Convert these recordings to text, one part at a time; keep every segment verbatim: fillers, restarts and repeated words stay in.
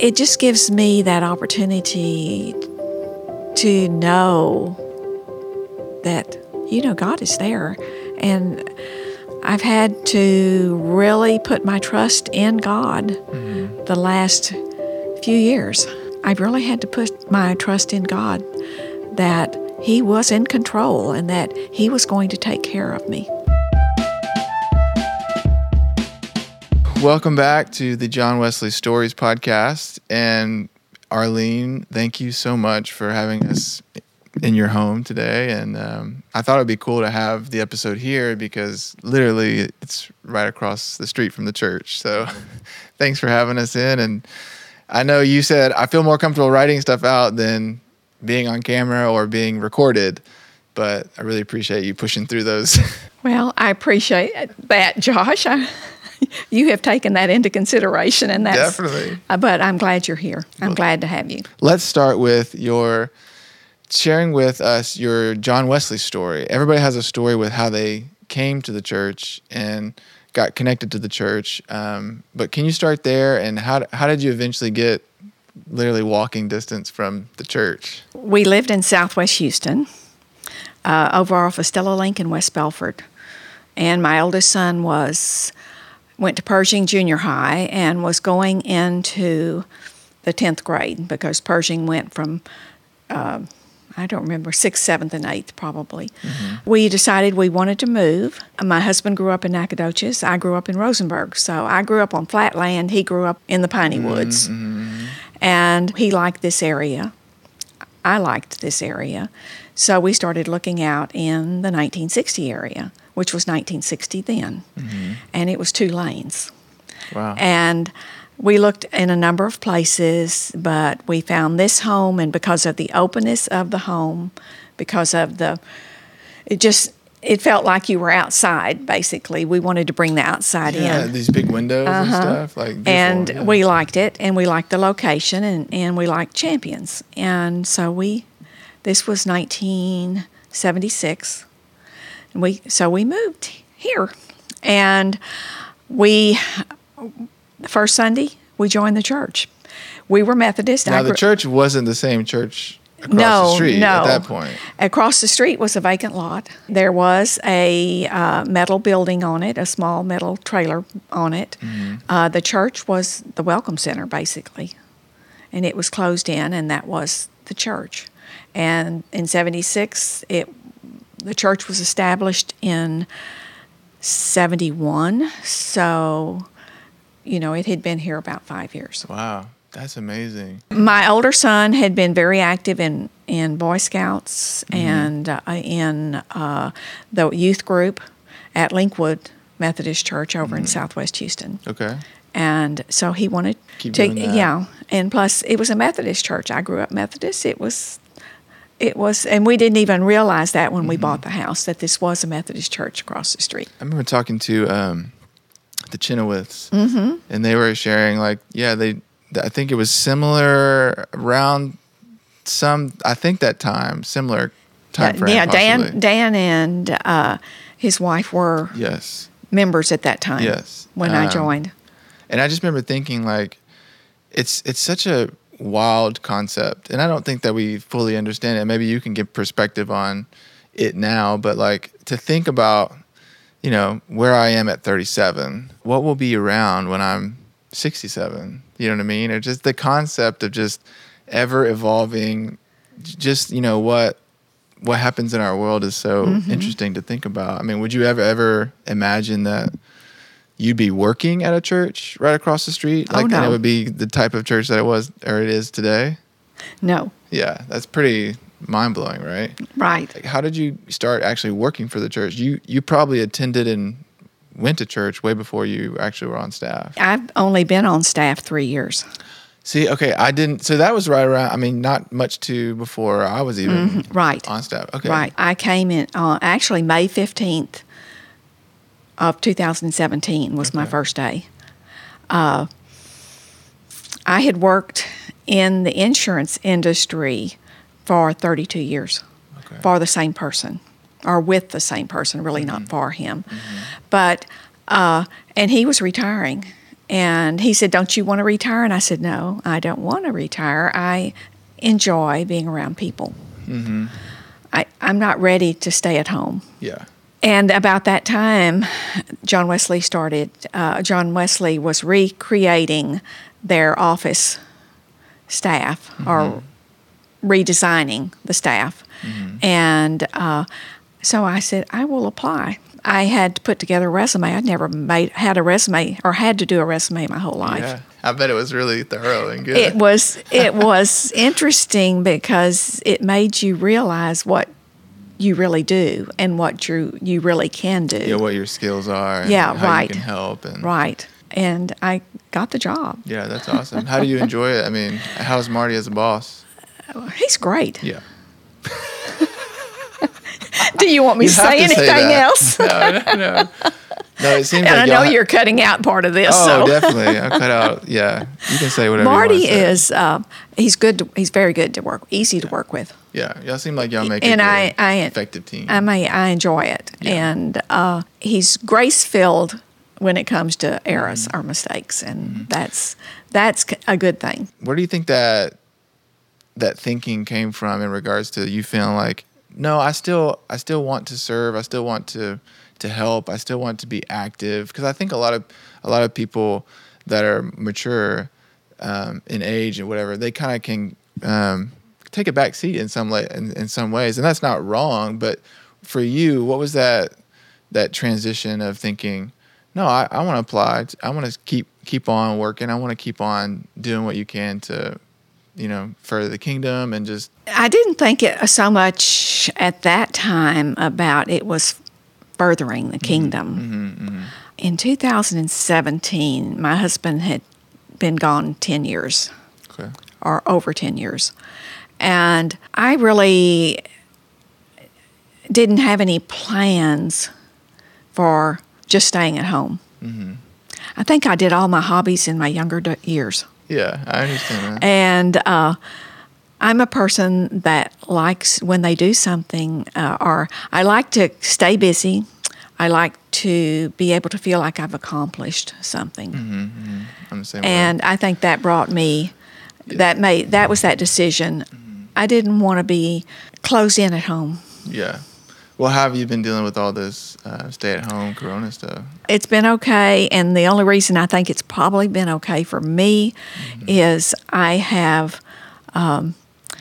it just gives me that opportunity to know that, you know, God is there. And I've had to really put my trust in God mm-hmm. the last few years. I've really had to put my trust in God that He was in control and that He was going to take care of me. Welcome back to the John Wesley Stories podcast. And Arlene, thank you so much for having us in your home today. And um, I thought it'd be cool to have the episode here because literally it's right across the street from the church. So thanks for having us in. And I know you said I feel more comfortable writing stuff out than being on camera or being recorded, but I really appreciate you pushing through those. Well, I appreciate that, Josh. I, you have taken that into consideration, and that's definitely. Uh, but I'm glad you're here. I'm well, glad to have you. Let's start with your sharing with us your John Wesley story. Everybody has a story with how they came to the church and got connected to the church. Um, but can you start there? And how how did you eventually get literally walking distance from the church? We lived in Southwest Houston, uh, over off of Stella Link in West Belford. And my oldest son was went to Pershing Junior High and was going into the tenth grade because Pershing went from, uh, I don't remember, sixth, seventh, and eighth probably. Mm-hmm. We decided we wanted to move. My husband grew up in Nacogdoches. I grew up in Rosenberg. So I grew up on flat land. He grew up in the piney woods. Mm-hmm. And he liked this area. I liked this area. So we started looking out in the nineteen sixty area, which was nineteen sixty then. Mm-hmm. And it was two lanes. Wow. And we looked in a number of places, but we found this home, and because of the openness of the home, because of the, it just, it felt like you were outside, basically. We wanted to bring the outside yeah, in. Yeah, these big windows uh-huh. and stuff. like. And yeah. we liked it, and we liked the location, and, and we liked Champions. And so we, this was nineteen seventy-six, and we so we moved here. And we, the first Sunday, we joined the church. We were Methodist. Now, I the gr- church wasn't the same church across no, the street no. at that point. Across the street was a vacant lot. There was a uh, metal building on it, a small metal trailer on it. Mm-hmm. Uh, the church was the Welcome Center, basically. And it was closed in, and that was the church. And in seventy-six, it the church was established in seventy-one. So, you know, it had been here about five years. Wow. That's amazing. My older son had been very active in, in Boy Scouts mm-hmm. and uh, in uh, the youth group at Linkwood Methodist Church over mm-hmm. in Southwest Houston. Okay. And so he wanted Keep to, doing that. yeah. And plus, it was a Methodist church. I grew up Methodist. It was, it was, and we didn't even realize that when mm-hmm. we bought the house that this was a Methodist church across the street. I remember talking to um, the Chenoweths, mm-hmm. and they were sharing like, yeah, they. I think it was similar around some, I think that time, similar time frame. Yeah, possibly. Dan Dan and uh, his wife were yes. members at that time yes. when um, I joined. And I just remember thinking like, it's it's such a wild concept. And I don't think that we fully understand it. Maybe you can give perspective on it now, but like to think about, you know, where I am at thirty-seven, what will be around when I'm sixty-seven, you know what I mean? Or just the concept of just ever evolving, just, you know, what what happens in our world is so mm-hmm. interesting to think about. I mean, would you ever, ever imagine that you'd be working at a church right across the street? Like, oh, no. And it would be the type of church that it was, or it is today? No. Yeah, that's pretty mind-blowing, right? Right. Like, how did you start actually working for the church? You You probably attended and went to church way before you actually were on staff. I've only been on staff three years. See, okay, I didn't, so that was right around, I mean, not much to before I was even mm-hmm. right. on staff. Okay. Right. I came in, uh, actually May fifteenth of two thousand seventeen was okay. my first day. Uh, I had worked in the insurance industry for thirty-two years okay. for the same person. Or with the same person, really mm-hmm. not for him. Mm-hmm. But, uh, and he was retiring. And he said, "Don't you want to retire?" And I said, "No, I don't want to retire. I enjoy being around people. Mm-hmm. I, I'm not ready to stay at home." Yeah. And about that time, John Wesley started, uh, John Wesley was recreating their office staff, mm-hmm. or redesigning the staff. Mm-hmm. And uh, so I said, I will apply. I had to put together a resume. I'd never made had a resume or had to do a resume my whole life. Yeah, I bet it was really thorough and good. It was it was interesting because it made you realize what you really do and what you you really can do. Yeah, what your skills are. And yeah, how right. you can help. And right. And I got the job. Yeah, that's awesome. How do you enjoy it? I mean, how's Marty as a boss? He's great. Yeah. Do you want me to say anything say else? no, no, no. No, it seems and like I know ha- you're cutting out part of this. Oh, so. definitely. I'll cut out. Yeah, you can say whatever. Marty you want to say. is uh, he's good. To, he's very good to work. Easy to work with. Yeah, y'all seem like y'all make and a I, I, effective team. I may I enjoy it, Yeah. and uh, he's grace filled when it comes to errors mm-hmm. or mistakes, and mm-hmm. that's that's a good thing. Where do you think that that thinking came from in regards to you feeling like, no, I still I still want to serve, I still want to to help, I still want to be active? Because I think a lot of a lot of people that are mature um, in age and whatever, they kind of can um, take a back seat in some way, in, in some ways, and that's not wrong. But for you, what was that that transition of thinking, no, I, I want to apply, I want to keep keep on working, I want to keep on doing what you can to, you know, further the kingdom and just... I didn't think it so much at that time about it was furthering the kingdom. Mm-hmm, mm-hmm. In two thousand seventeen, my husband had been gone ten years, okay. or over ten years. And I really didn't have any plans for just staying at home. Mm-hmm. I think I did all my hobbies in my younger d- years. Yeah, I understand that. And uh, I'm a person that likes when they do something, uh, or I like to stay busy. I like to be able to feel like I've accomplished something. Mm-hmm, mm-hmm. I'm the same and way. I think that brought me, yeah. that made that was that decision. Mm-hmm. I didn't want to be closed in at home. Yeah. Well, how have you been dealing with all this uh, stay-at-home Corona stuff? It's been okay, and the only reason I think it's probably been okay for me mm-hmm. is I have, um,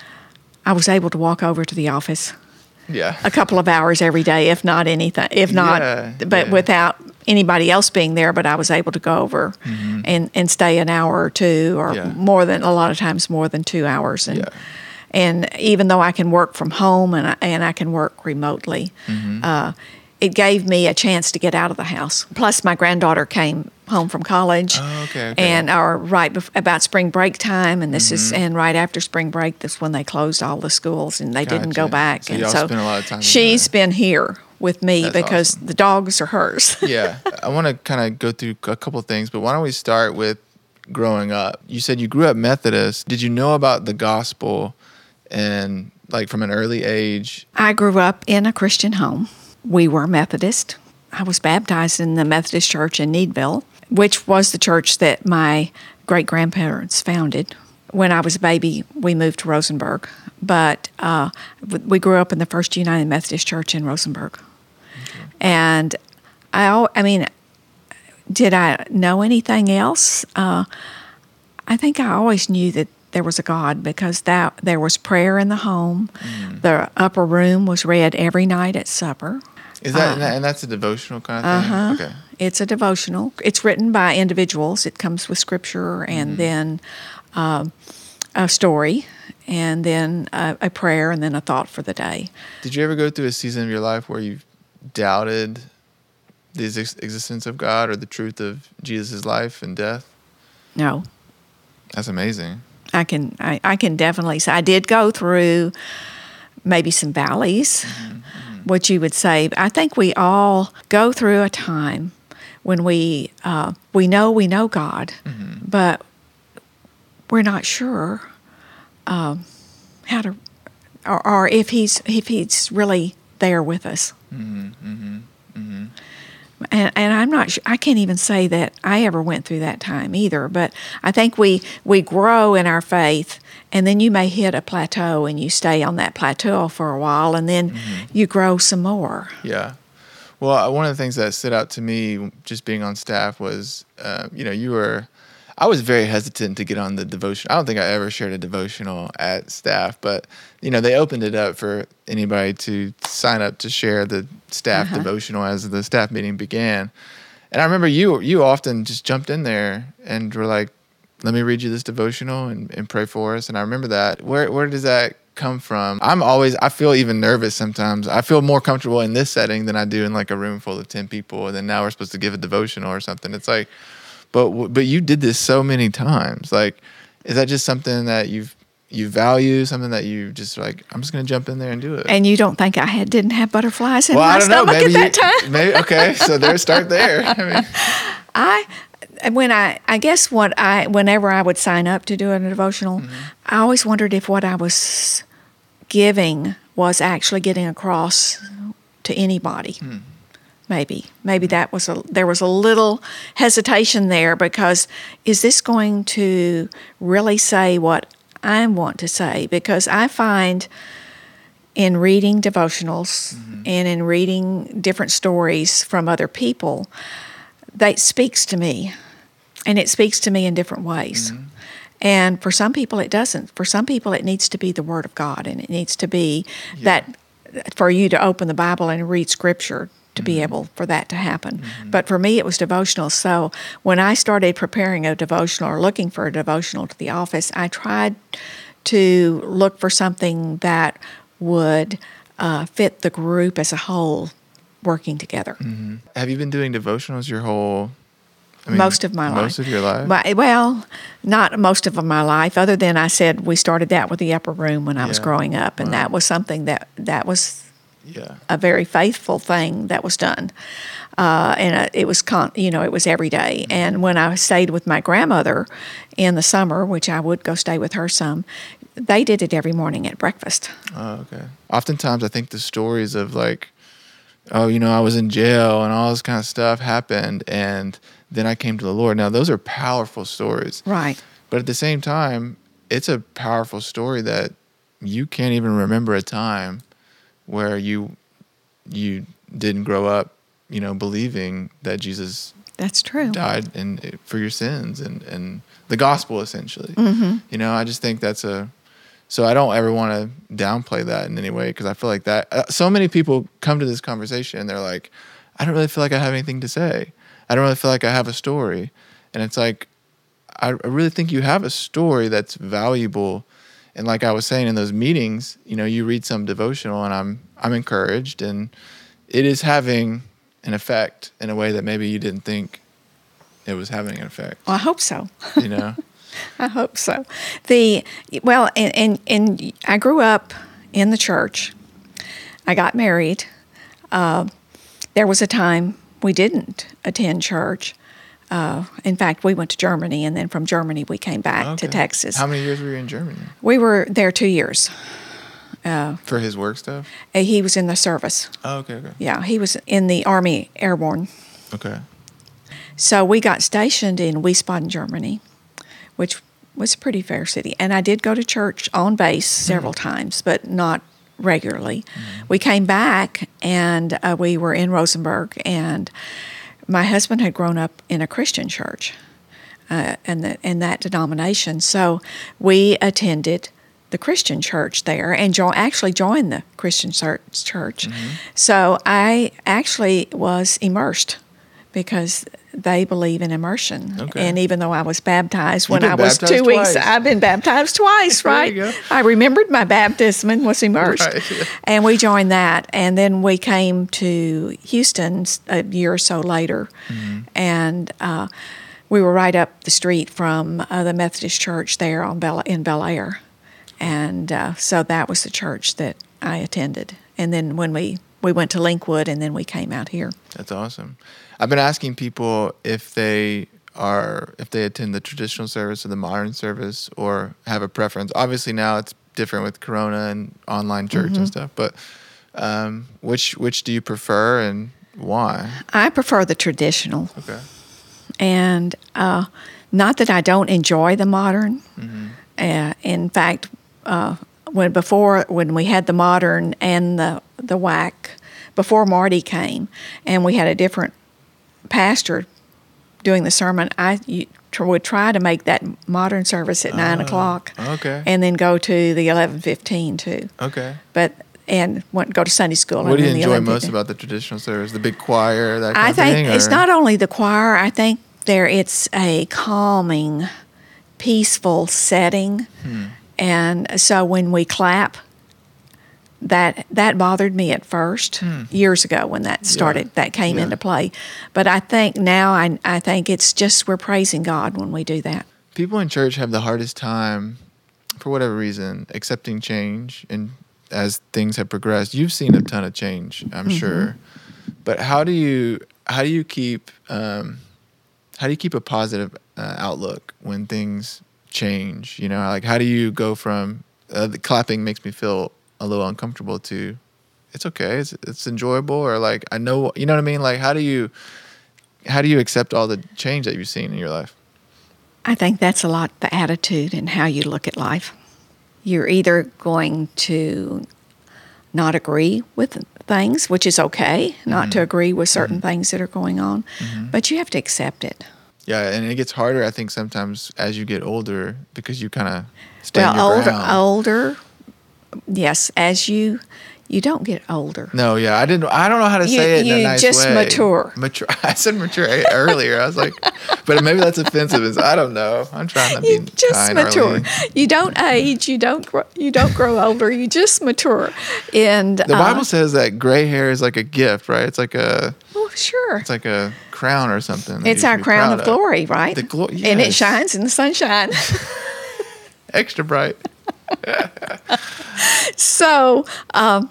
I was able to walk over to the office, yeah, a couple of hours every day, if not anything, if not, yeah, but yeah. without anybody else being there. But I was able to go over mm-hmm. and, and stay an hour or two, or yeah. more than a lot of times more than two hours, and. Yeah. And even though I can work from home and I, and I can work remotely, mm-hmm. uh, it gave me a chance to get out of the house. Plus, my granddaughter came home from college, oh, okay, okay. and or right bef- about spring break time, and this mm-hmm. is and right after spring break, that's when they closed all the schools and they gotcha. didn't go back. So and y'all so spent a lot of time she's together. been here with me That's because awesome. the dogs are hers. Yeah, I want to kind of go through a couple things, but why don't we start with growing up? You said you grew up Methodist. Did you know about the gospel? And like from an early age? I grew up in a Christian home. We were Methodist. I was baptized in the Methodist Church in Needville, which was the church that my great-grandparents founded. When I was a baby, we moved to Rosenberg. But uh, we grew up in the First United Methodist Church in Rosenberg. Okay. And I, I mean, did I know anything else? Uh, I think I always knew that there was a God because that there was prayer in the home. Mm. The upper room was read every night at supper. Is that uh, and that's a devotional kind of thing? Uh-huh. Okay. It's a devotional. It's written by individuals. It comes with scripture and mm-hmm. then uh, a story and then a, a prayer and then a thought for the day. Did you ever go through a season of your life where you doubted the ex- existence of God or the truth of Jesus' life and death? No. That's amazing. I can I, I can definitely say I did go through maybe some valleys, mm-hmm, mm-hmm. what you would say. I think we all go through a time when we uh, we know we know God, mm-hmm. but we're not sure um, how to, or, or if he's if he's really there with us. Mm-hmm, mm-hmm, mm-hmm. And, and I'm not sure, I can't even say that I ever went through that time either, but I think we, we grow in our faith, and then you may hit a plateau and you stay on that plateau for a while, and then mm-hmm. you grow some more. Yeah. Well, one of the things that stood out to me just being on staff was, uh, you know, you were, I was very hesitant to get on the devotion. I don't think I ever shared a devotional at staff, but, you know, they opened it up for anybody to sign up to share the staff uh-huh. devotional as the staff meeting began. And I remember you you often just jumped in there and were like, let me read you this devotional and, and pray for us. And I remember that. Where where does that come from? I'm always, I feel even nervous sometimes. I feel more comfortable in this setting than I do in like a room full of ten people. And then now we're supposed to give a devotional or something. It's like, but but you did this so many times. Like, is that just something that you've you value, something that you just like, I'm just going to jump in there and do it? And you don't think I had, didn't have butterflies in well, my I don't stomach know. Maybe at that you, time? Maybe, okay, so there, start there. I mean, I when I I guess what I whenever I would sign up to do a devotional, mm-hmm. I always wondered if what I was giving was actually getting across to anybody. Hmm. Maybe, maybe that was a there was a little hesitation there, because is this going to really say what I want to say? Because I find in reading devotionals mm-hmm. and in reading different stories from other people, that speaks to me, and it speaks to me in different ways. Mm-hmm. And for some people it doesn't. For some people it needs to be the Word of God, and it needs to be yeah. that for you to open the Bible and read Scripture to be able for that to happen. Mm-hmm. But for me, it was devotional. So when I started preparing a devotional or looking for a devotional to the office, I tried to look for something that would uh, fit the group as a whole working together. Mm-hmm. Have you been doing devotionals your whole I mean, most of my most life. Most of your life? But, well, not most of my life, other than I said we started that with the upper room when I yeah. was growing up, and wow. that was something that, that was yeah. a very faithful thing that was done. Uh, and uh, it was, con- you know, it was every day. Mm-hmm. And when I stayed with my grandmother in the summer, which I would go stay with her some, they did it every morning at breakfast. Oh, okay. Oftentimes I think the stories of like, oh, you know, I was in jail and all this kind of stuff happened, and then I came to the Lord. Now, those are powerful stories. Right. But at the same time, it's a powerful story that you can't even remember a time where you you didn't grow up, you know, believing that Jesus That's true. died and for your sins and, and the gospel, essentially. Mm-hmm. You know, I just think that's a... So I don't ever want to downplay that in any way, because I feel like that... Uh, so many people come to this conversation and they're like, I don't really feel like I have anything to say. I don't really feel like I have a story. And it's like, I, I really think you have a story that's valuable. And like I was saying in those meetings, you know, you read some devotional and I'm I'm encouraged, and it is having an effect in a way that maybe you didn't think it was having an effect. Well, I hope so. You know? I hope so. The well, and, and and I grew up in the church. I got married. Uh, there was a time we didn't attend church. Uh, in fact, we went to Germany, and then from Germany we came back okay. to Texas. How many years were you in Germany? We were there two years. Uh, For his work stuff? He was in the service. Oh, okay, okay. Yeah, he was in the Army Airborne. Okay. So we got stationed in Wiesbaden, Germany, which was a pretty fair city. And I did go to church on base several mm-hmm. times, but not regularly. Mm-hmm. We came back, and uh, we were in Rosenberg, and my husband had grown up in a Christian church uh, in, the, in that denomination. So we attended the Christian church there and jo- actually joined the Christian church. Mm-hmm. So I actually was immersed because they believe in immersion. Okay. And even though I was baptized when I was two weeks, twice. I've been baptized twice, right? There you go. I remembered my baptism and was immersed. Right, yeah. And we joined that. And then we came to Houston a year or so later. Mm-hmm. And uh, we were right up the street from uh, the Methodist church there on Bel- in Bel Air. And uh, so that was the church that I attended. And then when we, we went to Linkwood, and then we came out here. That's awesome. I've been asking people if they are if they attend the traditional service or the modern service, or have a preference. Obviously now it's different with Corona and online church mm-hmm. and stuff, but um, which which do you prefer, and Why? I prefer the traditional. Okay. And uh, not that I don't enjoy the modern. Mm-hmm. Uh, in fact, uh, when before when we had the modern and the the W A C, before Marty came, and we had a different pastor doing the sermon, I you, tr- would try to make that modern service at nine Oh, o'clock, okay. and then go to the eleven fifteen too. Okay. But and went go to Sunday school. What and do you then the enjoy eleven most fifteen. about the traditional service? The big choir, that kind I of think thing? it's or- not only the choir. I think there it's a calming, peaceful setting, Hmm. and so when we clap, that that bothered me at first Hmm. years ago when that started. Yeah. That came Yeah. into play, but I think now I I think it's just we're praising God when we do that. People in church have the hardest time, for whatever reason, accepting change. And as things have progressed, you've seen a ton of change, I'm Mm-hmm. sure. But how do you how do you keep um, how do you keep a positive uh, outlook when things change? You know, like how do you go from uh, the clapping makes me feel a little uncomfortable to it's okay, it's it's enjoyable, or like I know, you know what I mean? Like how do you how do you accept all the change that you've seen in your life? I think that's a lot the attitude and how you look at life. You're either going to not agree with things, which is okay, not to agree with certain things that are going on, but you have to accept it. Yeah, and it gets harder, I think, sometimes as you get older because you kind of stand Well, your older, ground. older, yes, as you you don't get older. No, yeah, I didn't. I don't know how to You- say it in you a nice just way. mature. Mature. I said mature earlier. I was like, but maybe that's offensive. Is I don't know. I'm trying to be You just kind, mature. Arlene. You don't age. You don't. Grow, you don't grow older. You just mature. And The uh, Bible says that gray hair is like a gift, right? It's like a well, sure. it's like a crown or something. that It's you our should be crown proud of glory, right? The glo- And it yes. shines in the sunshine. Extra bright. So, um,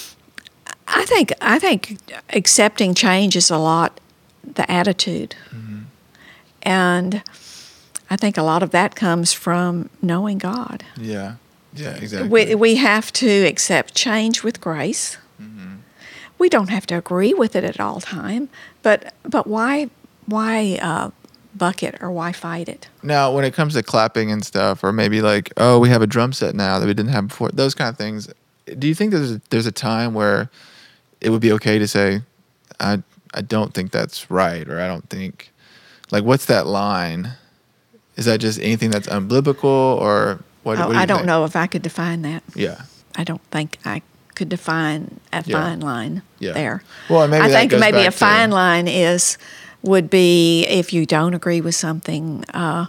I think I think accepting change is a lot the attitude, Mm-hmm. and I think a lot of that comes from knowing God. Yeah. Yeah. Exactly. We we have to accept change with grace. Mm-hmm. We don't have to agree with it at all time, but but why why uh, buck it or why fight it? Now, when it comes to clapping and stuff, or maybe like, oh, we have a drum set now that we didn't have before, those kind of things. Do you think there's a, there's a time where it would be okay to say, I I don't think that's right, or I don't think, like, what's that line? Is that just anything that's unbiblical, or what? Oh, what do you I don't think? know if I could define that. Yeah, I don't think I could define a Yeah. fine line Yeah. there. Well, and maybe I that think goes maybe back a to- fine line is would be if you don't agree with something, uh,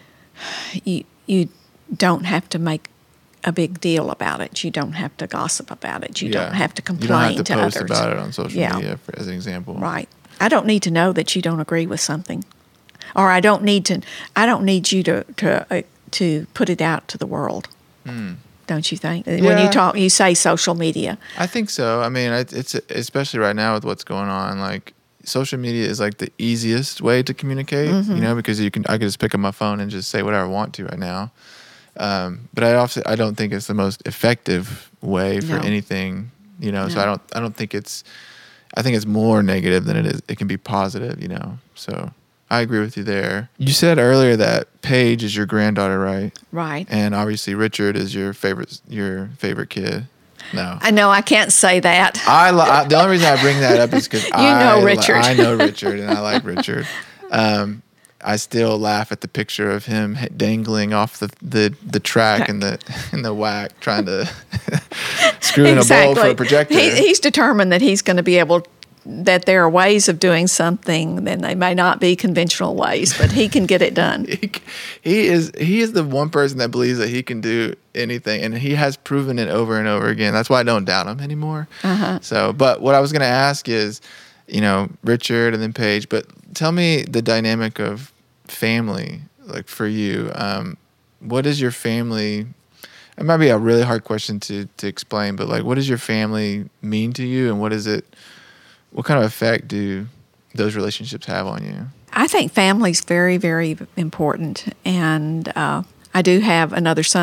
you you don't have to make a big deal about it. You don't have to gossip about it. You yeah. don't have to complain You don't have to, to post others. about it on social Yeah. media, for, as an example. Right. I don't need to know that you don't agree with something, or I don't need to. I don't need you to to uh, to put it out to the world. Don't you think? When Hmm. Yeah. you talk, you say social media. I think so. I mean, it- it's especially right now with what's going on. Like, social media is like the easiest way to communicate. Mm-hmm. You know, because you can I can just pick up my phone and just say whatever I want to right now. Um, but I also I don't think it's the most effective way for No. anything. You know, so No. I don't I don't think it's. I think it's more negative than it is. It can be positive. You know, so I agree with you there. You said earlier that Paige is your granddaughter, right? Right. And obviously Richard is your favorite your favorite kid. No. I know I can't say that. I, li- I the only reason I bring that up is because You know I li- Richard. I know Richard, and I like Richard. Um, I still laugh at the picture of him h- dangling off the, the, the track in the in the whack, trying to screw in a bowl for a projector. He, he's determined that he's going to be able. That there are ways of doing something, then they may not be conventional ways, but he can get it done. he, he is he is the one person that believes that he can do anything, and he has proven it over and over again. That's why I don't doubt him anymore. Uh-huh. So, but what I was going to ask is, you know, Richard and then Paige, but tell me the dynamic of family, like for you. Um, what is your family? It might be a really hard question to to explain, but like, what does your family mean to you, and what is it? What kind of effect do those relationships have on you? I think family's very, very important, and uh, I do have another son,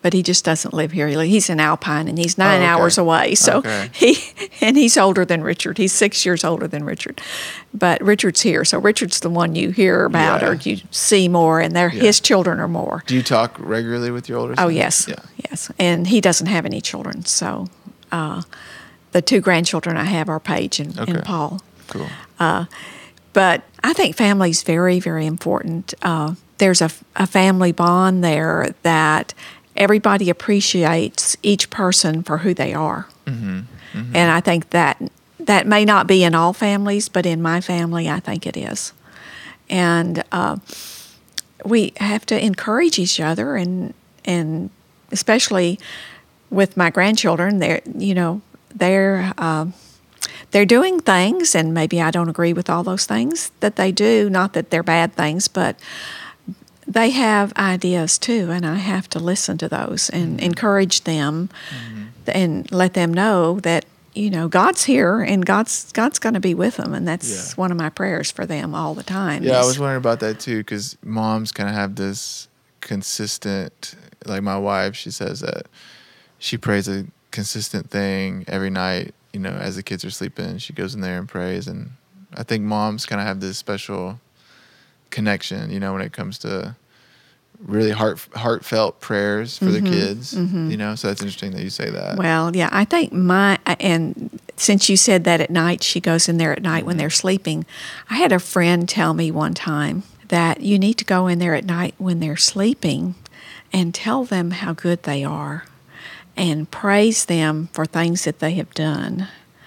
but he just doesn't live here. He- He's in Alpine, and he's nine Oh, okay. hours away. So Okay. he and he's older than Richard. He's six years older than Richard, but Richard's here. So Richard's the one you hear about Yeah. or you see more, and they're, Yeah. his children are more. Do you talk regularly with your older son? Oh yes, Yeah. yes, and he doesn't have any children. So uh, the two grandchildren I have are Paige and, Okay. and Paul. Cool. But I think family's very, very important. Uh, there's a, a family bond there that everybody appreciates each person for who they are. Mm-hmm. Mm-hmm. And I think that that may not be in all families, but in my family, I think it is. And uh, we have to encourage each other, and and especially with my grandchildren, they're you know they're um, they're doing things, and maybe I don't agree with all those things that they do. Not that they're bad things, but they have ideas too, and I have to listen to those and Mm-hmm. encourage them, Mm-hmm. and let them know that you know God's here and God's God's going to be with them, and that's Yeah. one of my prayers for them all the time. Yeah, I is- was wondering about that too, because moms kind of have this consistent, like my wife, she says that she prays a consistent thing every night, you know, as the kids are sleeping, she goes in there and prays. And I think moms kind of have this special connection, you know, when it comes to really heart heartfelt prayers for their kids, you know, so that's interesting that you say that. Well, yeah, I think my, and since you said that at night, she goes in there at night when they're sleeping. I had a friend tell me one time that you need to go in there at night when they're sleeping and tell them how good they are and praise them for things that they have done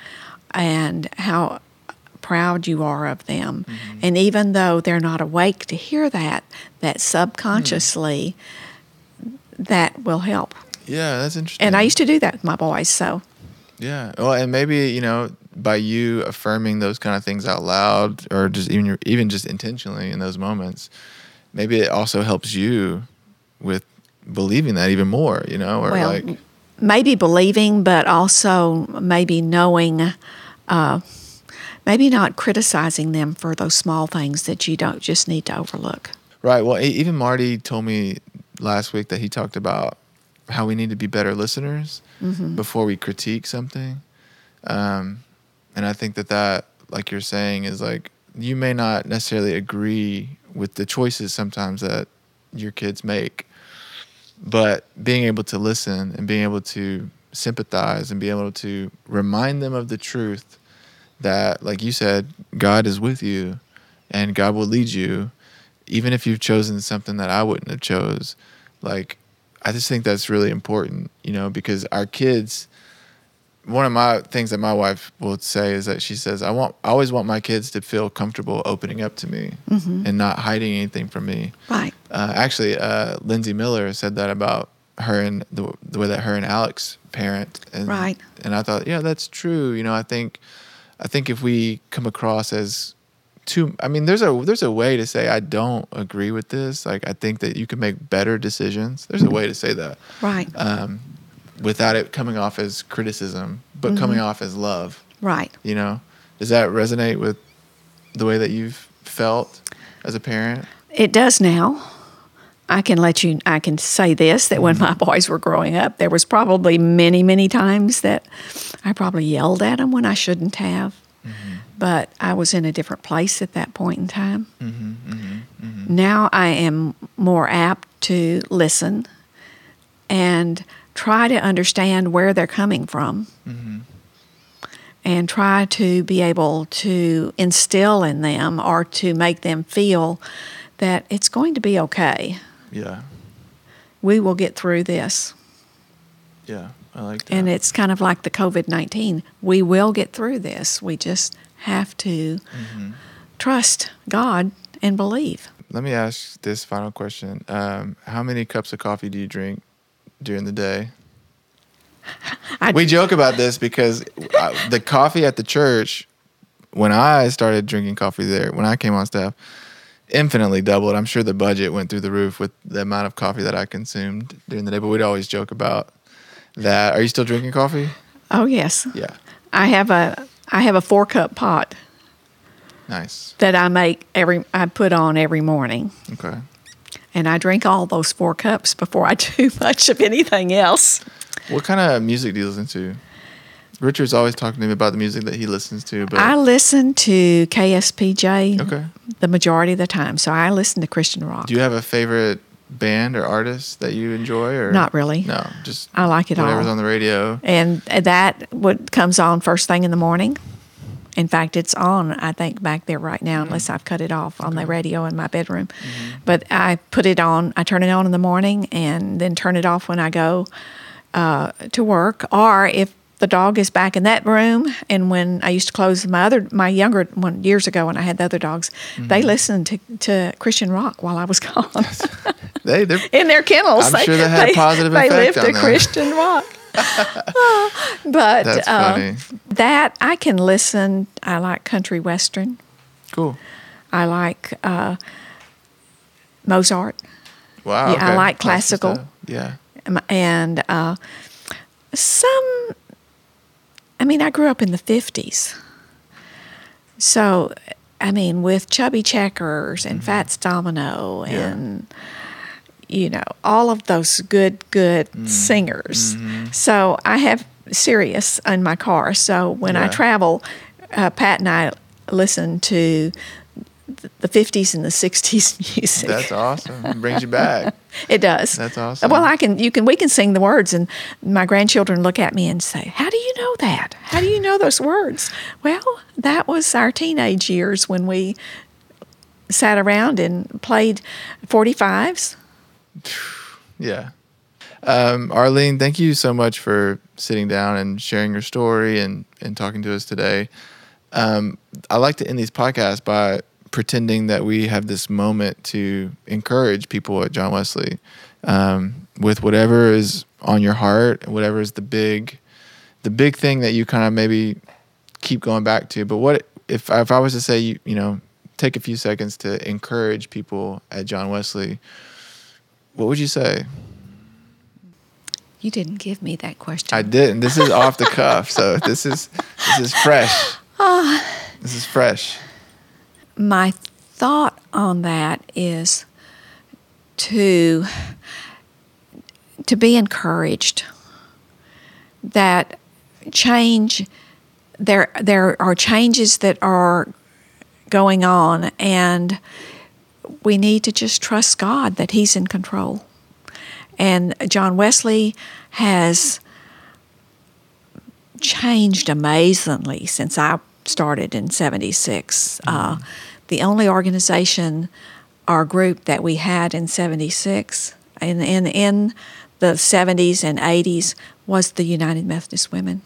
and how proud you are of them. And even though they're not awake to hear that, that subconsciously, that will help. Yeah, that's interesting. And I used to do that with my boys, so. Yeah. Well, and maybe, you know, by you affirming those kind of things out loud, or just even your, even just intentionally in those moments, maybe it also helps you with believing that even more, you know, or Well, like, maybe believing, but also maybe knowing, uh, maybe not criticizing them for those small things that you don't just need to overlook. right. Well, e- even Marty told me last week that he talked about how we need to be better listeners Mm-hmm. before we critique something. Um, and I think that that, like you're saying, is like, you may not necessarily agree with the choices sometimes that your kids make, but being able to listen and being able to sympathize and be able to remind them of the truth that, like you said, God is with you and God will lead you, even if you've chosen something that I wouldn't have chose. Like, I just think that's really important, you know, because our kids, one of my things that my wife will say is that she says, I want, I always want my kids to feel comfortable opening up to me and not hiding anything from me. Right. Uh, actually, uh, Lindsay Miller said that about her and the, the way that her and Alex parent. And, Right. And I thought, yeah, that's true. You know, I think, I think if we come across as too, I mean, there's a there's a way to say I don't agree with this. Like, I think that you can make better decisions. There's a way to say that, Right. um, without it coming off as criticism, but coming off as love. Right. You know, does that resonate with the way that you've felt as a parent? It does now. I can let you, I can say this, that when my boys were growing up, there was probably many, many times that I probably yelled at them when I shouldn't have. But I was in a different place at that point in time. Mm-hmm, mm-hmm, mm-hmm. Now I am more apt to listen and try to understand where they're coming from, Mm-hmm. and try to be able to instill in them or to make them feel that it's going to be okay. Yeah, We will get through this. yeah, I like that. And it's kind of like the COVID nineteen. We will get through this. We just have to Mm-hmm. trust God and believe. Let me ask this final question. Um, how many cups of coffee do you drink during the day? I, We joke about this because I, the coffee at the church, when I started drinking coffee there, when I came on staff, infinitely doubled. I'm sure the budget went through the roof with the amount of coffee that I consumed during the day, but we'd always joke about that. Are you still drinking coffee? oh yes, Yeah. I have a I have a four cup pot Nice. that I make every I put on every morning, Okay. And I drink all those four cups before I do much of anything else. What kind of music do you listen to? Richard's always talking to me about the music that he listens to. But I listen to K S P J okay. the majority of the time, so I listen to Christian rock. Do you have a favorite band or artist that you enjoy? Or Not really. No, just I like it all. Whatever's on the radio. And that what comes on first thing in the morning. In fact, it's on, I think, back there right now, unless I've cut it off on the radio in my bedroom. Mm-hmm. But I put it on, I turn it on in the morning and then turn it off when I go uh, to work. Or if the dog is back in that room, and when I used to close my other, my younger one, years ago when I had the other dogs, mm-hmm. they listened to, to Christian rock while I was gone. they, in their kennels. I'm they, sure that had they, a positive they effect lived on to them. Christian rock. oh, but That's uh, funny. that I can listen. I like country western. Cool. I like uh, Mozart. Wow. Yeah, okay. I like classical. Yeah. And uh, some. I mean, I grew up in the fifties, so I mean, with Chubby Checkers and mm-hmm. Fats Domino and. Yeah. You know, all of those good, good mm. singers. Mm-hmm. So I have Sirius in my car. So when yeah. I travel, uh, Pat and I listen to the fifties and the sixties music. That's awesome. It brings you back. It does. That's awesome. Well, I can. You can. We can sing the words, and my grandchildren look at me and say, "How do you know that? How do you know those words?" Well, that was our teenage years when we sat around and played forty-fives. Yeah. Um, Arlene, thank you so much for sitting down and sharing your story and, and talking to us today. Um, I like to end these podcasts by pretending that we have this moment to encourage people at John Wesley um, with whatever is on your heart, whatever is the big, the big thing that you kind of maybe keep going back to. But what if if I was to say, you, you know, take a few seconds to encourage people at John Wesley, what would you say? You didn't give me that question. I didn't. This is off the cuff, so this is this is fresh. Uh, this is fresh. My thought on that is to to be encouraged that change there there are changes that are going on, and we need to just trust God that He's in control. And John Wesley has changed amazingly since I started in seventy-six. Mm-hmm. Uh, the only organization or group that we had in seventy-six, in, in, in the seventies and eighties, was the United Methodist Women.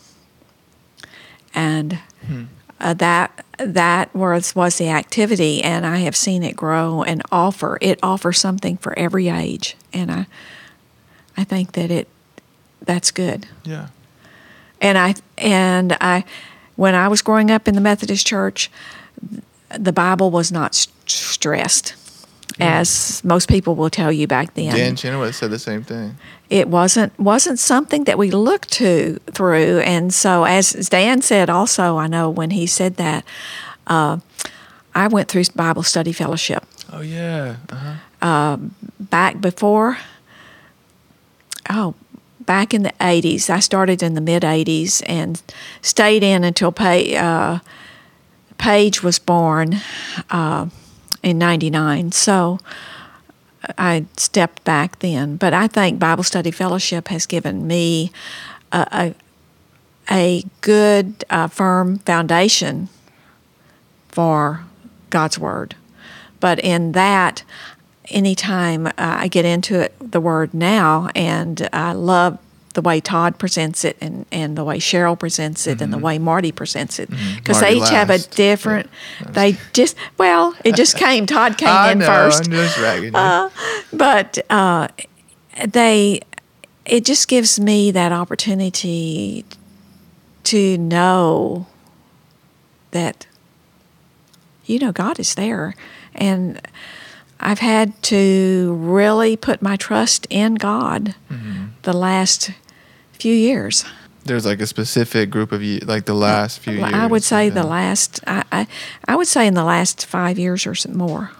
And hmm. uh, that that was, was the activity, and I have seen it grow and offer. It offers something for every age, and I I think that it that's good. Yeah. And I and I when I was growing up in the Methodist Church, the Bible was not st- stressed, mm. as most people will tell you back then. Dan Chenoweth said the same thing. It wasn't wasn't something that we looked to through, and so as Dan said, also I know when he said that, uh, I went through Bible study fellowship. Oh yeah. Uh-huh. Uh, back before. Oh. Back in the eighties, I started in the mid-eighties and stayed in until Paige, uh, Paige was born uh, in ninety-nine. So I stepped back then. But I think Bible Study Fellowship has given me a, a, a good, uh, firm foundation for God's Word. But in that, anytime uh, I get into it, the Word now, and I love the way Todd presents it and, and the way Cheryl presents it mm-hmm. and the way Marty presents it, because mm-hmm. they each last. have a different, yeah. they just, well, it just came, Todd came I in know, first. I'm just ragging you. Uh, but uh, they, it just gives me that opportunity to know that, you know, God is there. And I've had to really put my trust in God mm-hmm. the last few years. There's like a specific group of you, like the last few years. I would say yeah. the last, I, I, I would say in the last five years or some more.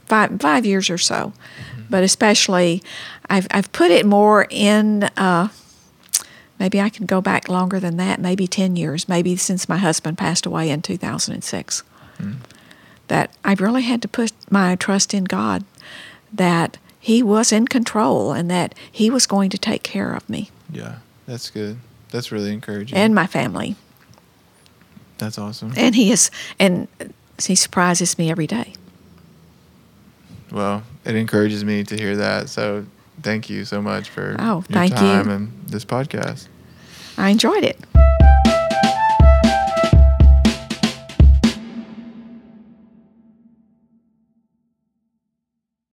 five five years or so. Mm-hmm. But especially, I've I've put it more in. Uh, maybe I can go back longer than that. Maybe ten years. Maybe since my husband passed away in two thousand six. Mm-hmm. That I really had to put my trust in God, that He was in control and that He was going to take care of me. Yeah, that's good. That's really encouraging. And my family. That's awesome. And He is, and He surprises me every day. Well, it encourages me to hear that. So thank you so much for oh, your thank time you. and this podcast. I enjoyed it.